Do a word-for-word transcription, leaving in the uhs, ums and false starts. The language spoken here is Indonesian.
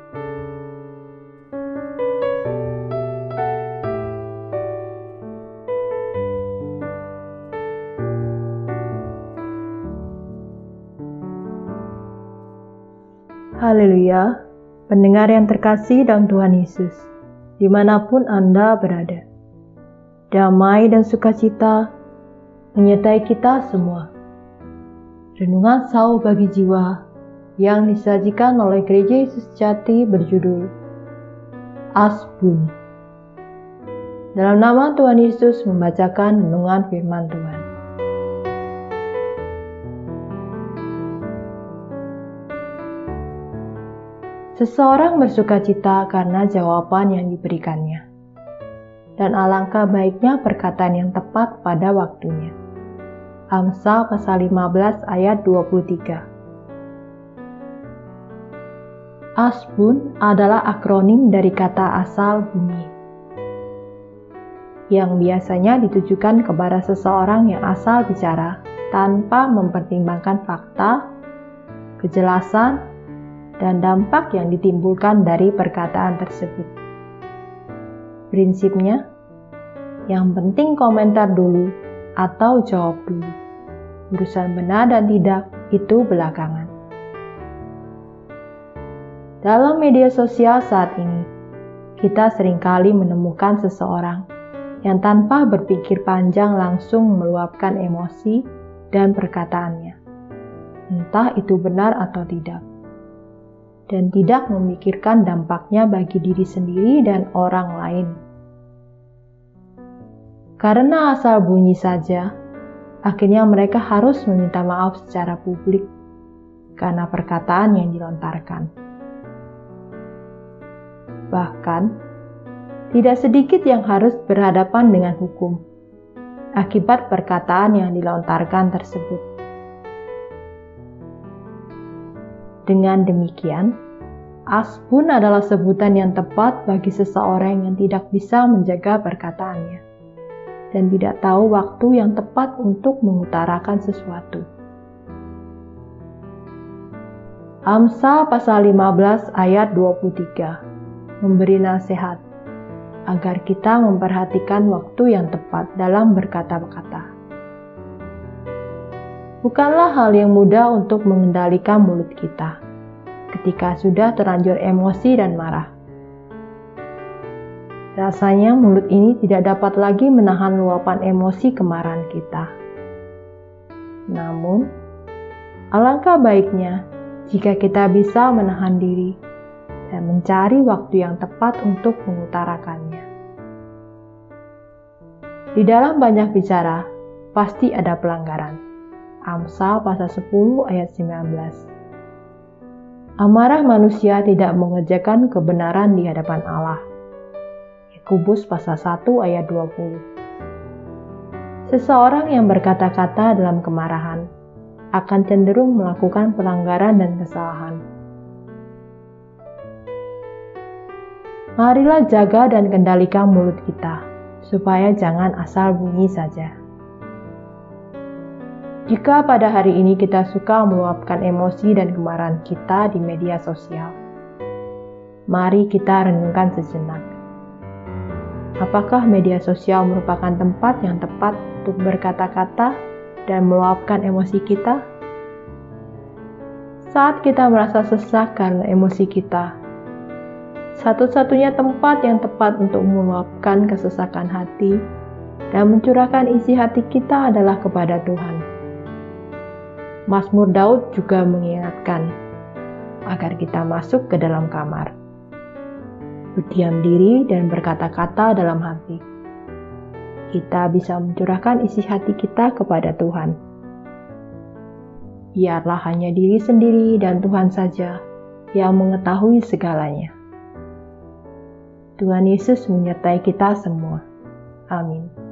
Haleluya, pendengar yang terkasih dalam Tuhan Yesus, dimanapun Anda berada. Damai dan sukacita menyertai kita semua. Renungan Sau bagi jiwa yang disajikan oleh Gereja Yesus Sejati berjudul Asbun. Dalam nama Tuhan Yesus membacakan renungan firman Tuhan. Seseorang bersukacita karena jawaban yang diberikannya, dan alangkah baiknya perkataan yang tepat pada waktunya. Amsal pasal lima belas ayat dua puluh tiga. Asbun adalah akronim dari kata asal bunyi, yang biasanya ditujukan kepada seseorang yang asal bicara tanpa mempertimbangkan fakta, kejelasan, dan dampak yang ditimbulkan dari perkataan tersebut. Prinsipnya, yang penting komentar dulu atau jawab dulu. Urusan benar dan tidak itu belakangan. Dalam media sosial saat ini, kita seringkali menemukan seseorang yang tanpa berpikir panjang langsung meluapkan emosi dan perkataannya. Entah itu benar atau tidak. Dan tidak memikirkan dampaknya bagi diri sendiri dan orang lain. Karena asal bunyi saja, akhirnya mereka harus meminta maaf secara publik karena perkataan yang dilontarkan. Bahkan, tidak sedikit yang harus berhadapan dengan hukum akibat perkataan yang dilontarkan tersebut. Dengan demikian, asbun adalah sebutan yang tepat bagi seseorang yang tidak bisa menjaga perkataannya dan tidak tahu waktu yang tepat untuk mengutarakan sesuatu. Amsal pasal lima belas ayat dua puluh tiga memberi nasihat agar kita memperhatikan waktu yang tepat dalam berkata-kata. Bukanlah hal yang mudah untuk mengendalikan mulut kita ketika sudah terlanjur emosi dan marah. Rasanya mulut ini tidak dapat lagi menahan luapan emosi kemarahan kita. Namun, alangkah baiknya jika kita bisa menahan diri dan mencari waktu yang tepat untuk mengutarakannya. Di dalam banyak bicara, pasti ada pelanggaran. Amsal pasal sepuluh ayat sembilan belas. Amarah manusia tidak mengerjakan kebenaran di hadapan Allah. Yakobus pasal satu ayat dua puluh. Seseorang yang berkata-kata dalam kemarahan akan cenderung melakukan pelanggaran dan kesalahan. Marilah jaga dan kendalikan mulut kita, supaya jangan asal bunyi saja. Jika pada hari ini kita suka meluapkan emosi dan kemarahan kita di media sosial, mari kita renungkan sejenak. Apakah media sosial merupakan tempat yang tepat untuk berkata-kata dan meluapkan emosi kita? Saat kita merasa sesak karena emosi kita, satu-satunya tempat yang tepat untuk meluapkan kesesakan hati dan mencurahkan isi hati kita adalah kepada Tuhan. Mazmur Daud juga mengingatkan agar kita masuk ke dalam kamar, berdiam diri dan berkata-kata dalam hati. Kita bisa mencurahkan isi hati kita kepada Tuhan. Biarlah hanya diri sendiri dan Tuhan saja yang mengetahui segalanya. Tuhan Yesus menyertai kita semua. Amin.